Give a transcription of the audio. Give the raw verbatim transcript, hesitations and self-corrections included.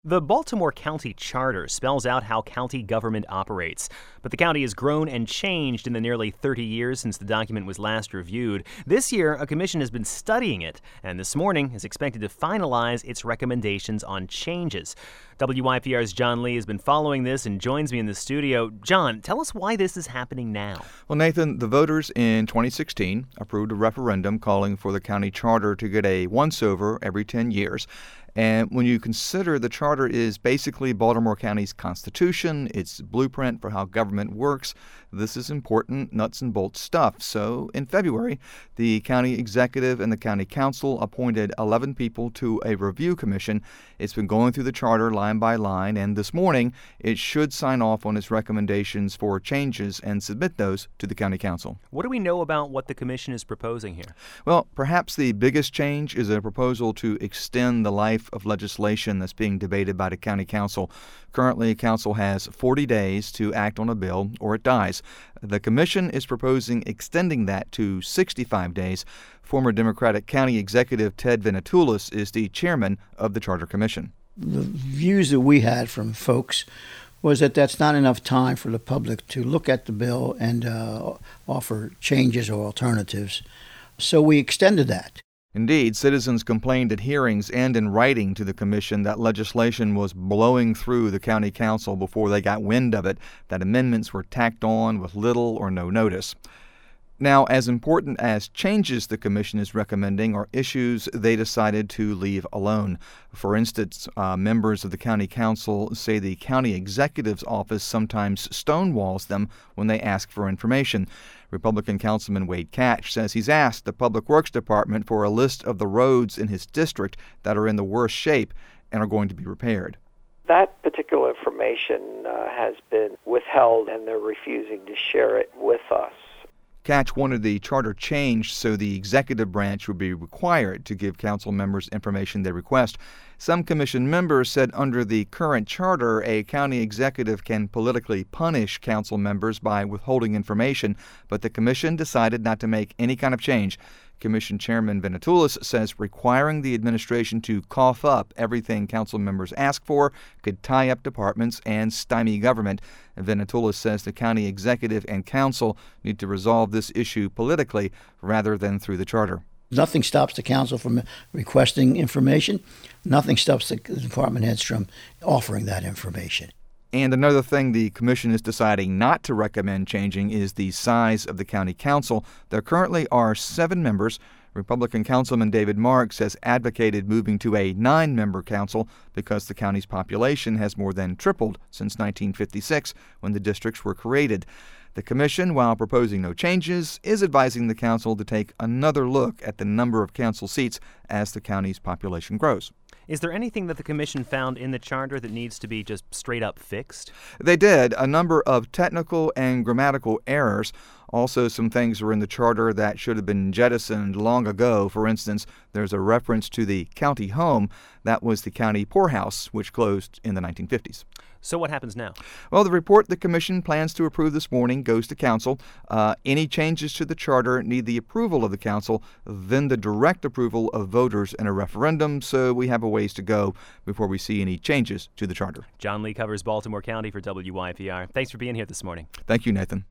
The Baltimore County Charter spells out how county government operates, but the county has grown and changed in the nearly thirty years since the document was last reviewed. This year, a commission has been studying it, and this morning is expected to finalize its recommendations on changes. W Y P R's John Lee has been following this and joins me in the studio. John, tell us why this is happening now. Well, Nathan, the voters in twenty sixteen approved a referendum calling for the county charter to get a once-over every ten years. And when you consider the charter is basically Baltimore County's constitution, its blueprint for how government works, this is important nuts and bolts stuff. So in February, the county executive and the county council appointed eleven people to a review commission. It's been going through the charter line by line, and this morning it should sign off on its recommendations for changes and submit those to the county council. What do we know about what the commission is proposing here? Well, perhaps the biggest change is a proposal to extend the life of legislation that's being debated by the county council. Currently, council has forty days to act on a bill or it dies. The commission is proposing extending that to sixty-five days. Former Democratic County Executive Ted Venetoulis is the chairman of the Charter Commission. The views that we had from folks was that that's not enough time for the public to look at the bill and uh, offer changes or alternatives. So we extended that. Indeed, citizens complained at hearings and in writing to the commission that legislation was blowing through the county council before they got wind of it, that amendments were tacked on with little or no notice. Now, as important as changes the commission is recommending are issues they decided to leave alone. For instance, uh, members of the county council say the county executive's office sometimes stonewalls them when they ask for information. Republican Councilman Wade Catch says he's asked the Public Works Department for a list of the roads in his district that are in the worst shape and are going to be repaired. That particular information uh, has been withheld, and they're refusing to share it with us. Catch wanted the charter changed so the executive branch would be required to give council members information they request. Some commission members said under the current charter, a county executive can politically punish council members by withholding information, but the commission decided not to make any kind of change. Commission Chairman Venetoulis says requiring the administration to cough up everything council members ask for could tie up departments and stymie government. Venetoulis says the county executive and council need to resolve this issue politically rather than through the charter. Nothing stops the council from requesting information. Nothing stops the department heads from offering that information. And another thing the commission is deciding not to recommend changing is the size of the county council. There currently are seven members. Republican Councilman David Marks has advocated moving to a nine-member council because the county's population has more than tripled since nineteen fifty-six, when the districts were created. The commission, while proposing no changes, is advising the council to take another look at the number of council seats as the county's population grows. Is there anything that the commission found in the charter that needs to be just straight up fixed? They did. A number of technical and grammatical errors. Also, some things were in the charter that should have been jettisoned long ago. For instance, there's a reference to the county home. That was the county poorhouse, which closed in the nineteen fifties. So what happens now? Well, the report the commission plans to approve this morning goes to council. Uh, any changes to the charter need the approval of the council, then the direct approval of voters in a referendum. So we have a ways to go before we see any changes to the charter. John Lee covers Baltimore County for W Y P R. Thanks for being here this morning. Thank you, Nathan.